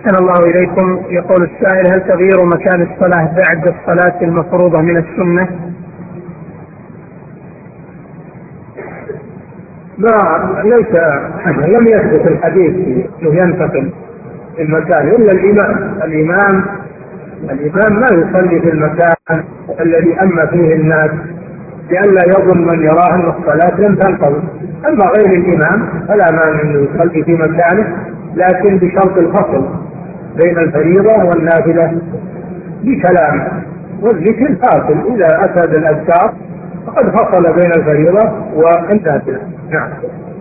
أحسن الله إليكم. يقول السائل: هل تغيير مكان الصلاة بعد الصلاة المفروضة من السنة؟ ليس لم يثبت الحديث انه ينتقل المكان الا الامام ما يصلي في المكان الذي أم فيه الناس لئلا يظن من يراه ان الصلاة لم تنقضي. اما غير الامام فلا مانع انه يصلي في مكانه، لكن بشرط الفصل بين الفريضة والنافلة بكلام، والذكر فاصل اذا اتى بالاذكار فقد فصل بين الفريضة والنافلة. نعم.